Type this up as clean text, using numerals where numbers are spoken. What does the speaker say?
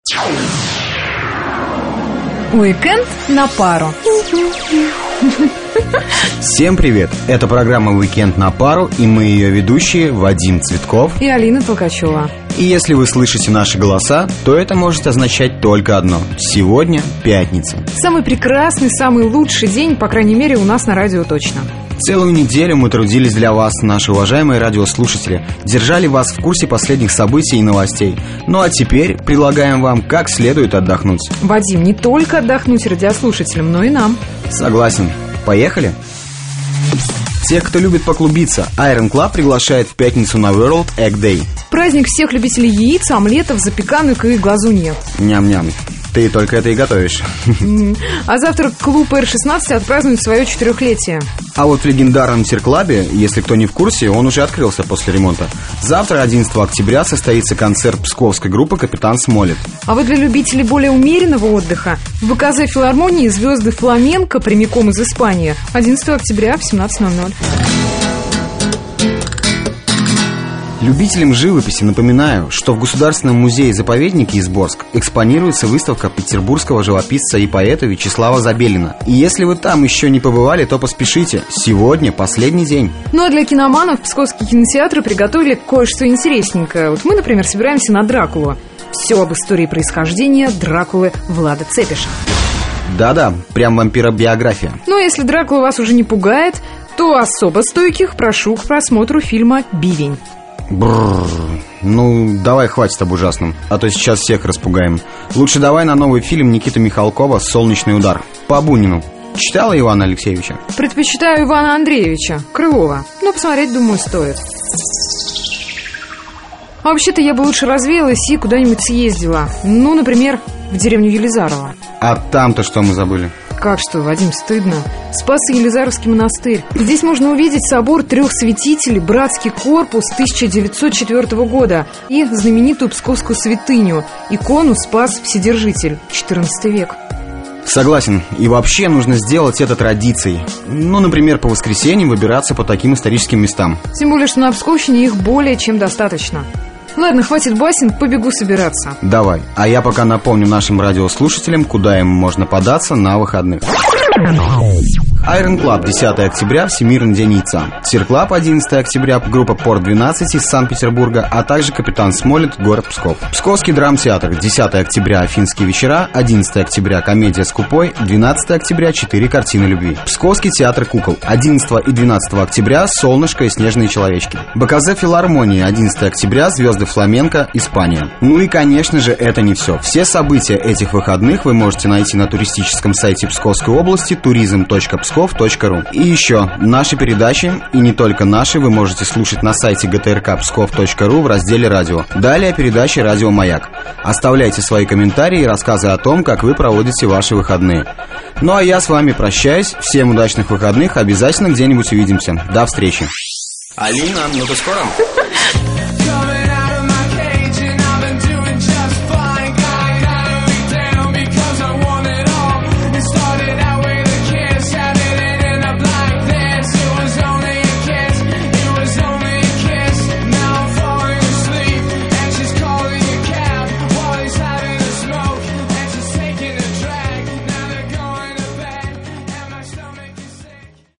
Уикенд на пару. Всем привет! Это программа «Уикенд на пару», и мы ее ведущие Вадим Цветков и Алина Толкачева. И если вы слышите наши голоса, то это может означать только одно: сегодня пятница. Самый прекрасный, самый лучший день, по крайней мере, у нас на радио точно. Целую неделю мы трудились для вас, наши уважаемые радиослушатели, держали вас в курсе последних событий и новостей. Ну а теперь предлагаем вам как следует отдохнуть. Вадим, не только отдохнуть радиослушателям, но и нам. Согласен. Поехали? Тех, кто любит поклубиться, Iron Club приглашает в пятницу на World Egg Day. Праздник всех любителей яиц, омлетов, запеканок и глазуньи. Ням-ням. Ты только это и готовишь. А завтра клуб R16 отпразднует свое 4-летие. А вот в легендарном Тирклабе, если кто не в курсе, он уже открылся после ремонта. Завтра, 11 октября, состоится концерт псковской группы «Капитан Смолет». А вот для любителей более умеренного отдыха в ВКЗ филармонии звезды фламенко прямиком из Испании 11 октября в 17:00. Любителям живописи напоминаю, что в Государственном музее-заповеднике Изборск экспонируется выставка петербургского живописца и поэта Вячеслава Забелина. И если вы там еще не побывали, то поспешите. Сегодня последний день. Ну а для киноманов псковские кинотеатры приготовили кое-что интересненькое. Вот мы, например, собираемся на Дракулу. Все об истории происхождения Дракулы Влада Цепиша. Да-да, прям вампиробиография. Ну а если Дракула вас уже не пугает, то особо стойких прошу к просмотру фильма «Бивень». Бррр. Ну, давай хватит об ужасном, а то сейчас всех распугаем. Лучше давай на новый фильм Никиты Михалкова «Солнечный удар» по Бунину. Читала Ивана Алексеевича? Предпочитаю Ивана Андреевича Крылова. Но посмотреть, думаю, стоит. А вообще-то я бы лучше развеялась и куда-нибудь съездила. Ну, например, в деревню Елизарова. А там-то что мы забыли? Как что, Вадим, стыдно. Спасо-Елизаровский монастырь. Здесь можно увидеть собор 3 святителей, братский корпус 1904 года и знаменитую псковскую святыню, икону Спас Вседержитель, 14 век. Согласен. И вообще нужно сделать это традицией. Ну, например, по воскресеньям выбираться по таким историческим местам. Тем более, что на Псковщине их более чем достаточно. Ладно, хватит басен, побегу собираться. Давай. А я пока напомню нашим радиослушателям, куда им можно податься на выходных. Iron Club 10 октября, Всемирный день яйца. Тирклаб 11 октября, группа Порт 12 из Санкт-Петербурга, а также Капитан Смолет, город Псков. Псковский драмтеатр 10 октября, Афинские вечера, 11 октября, комедия «Скупой», 12 октября, 4 картины любви. Псковский театр кукол 11 и 12 октября, «Солнышко» и «Снежные человечки». БКЗ филармонии 11 октября, звезды фламенко, Испания. Ну и, конечно же, это не все. Все события этих выходных вы можете найти на туристическом сайте Псковской области tourism.pskov.ru. И еще, наши передачи, и не только наши, вы можете слушать на сайте gtrk.pskov.ru в разделе «Радио». Далее передачи «Радио Маяк». Оставляйте свои комментарии и рассказы о том, как вы проводите ваши выходные. Ну а я с вами прощаюсь. Всем удачных выходных. Обязательно где-нибудь увидимся. До встречи. Алина, ну ты скоро?